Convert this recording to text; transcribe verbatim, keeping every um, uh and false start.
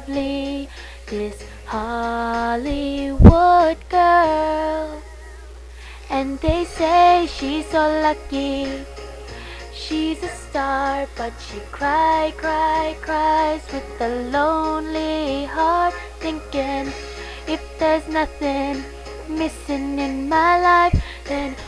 lovely, this Hollywood girl. And they say she's so lucky, she's a star, but she cry, cry, cries with a lonely heart, thinking if there's nothing missing in my life, then